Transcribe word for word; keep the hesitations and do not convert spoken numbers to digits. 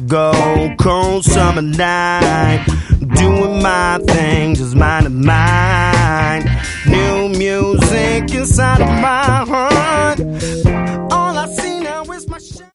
go. Cold summer night, doing my thing, just mind of mine. New music inside of my